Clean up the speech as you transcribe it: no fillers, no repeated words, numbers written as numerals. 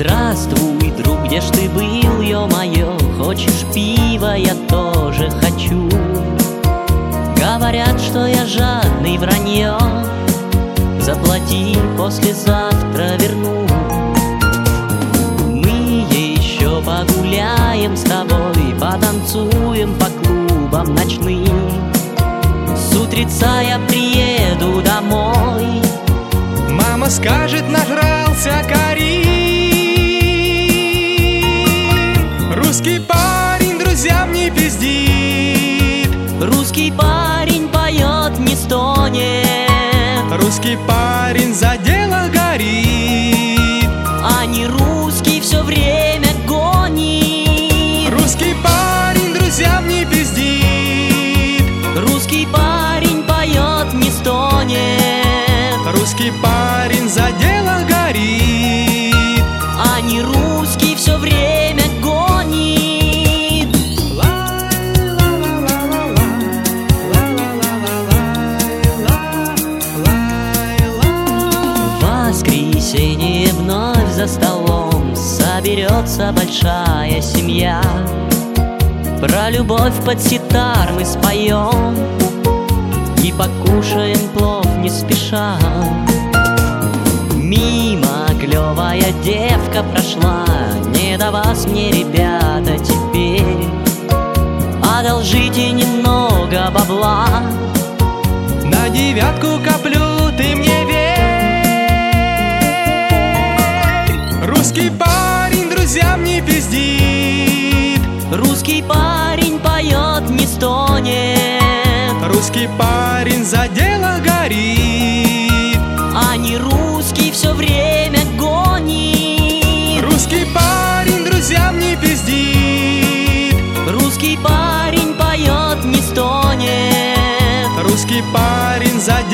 Здравствуй, друг, где ж ты был, ё-моё? Хочешь пива, я тоже хочу. Говорят, что я жадный, вранье. Заплати, послезавтра верну. Мы еще погуляем с тобой, потанцуем по клубам ночным. С утреца я приеду домой. Мама скажет, нажрался Карим. Русский парень друзьям не пиздит. Русский парень поет, не стонет. Русский парень за дело горит. А не русский все время гонит. Русский парень друзьям не пиздит. Русский парень поет, не стонет. Русский парень за дело горит. А не русский все время гонит. В воскресенье вновь за столом соберется большая семья. Про любовь под ситар мы споем и покушаем плов не спеша. Мимо клевая девка прошла. Не до вас мне, ребята, теперь. Одолжите немного бабла. На 9 коплю, ты мне верь. Русский парень друзьям не пиздит. Русский парень поет, не стонет. Русский парень за дело горит. А не русский все время гонит. Русский парень друзьям не пиздит. Русский парень поет, не стонет. Русский парень за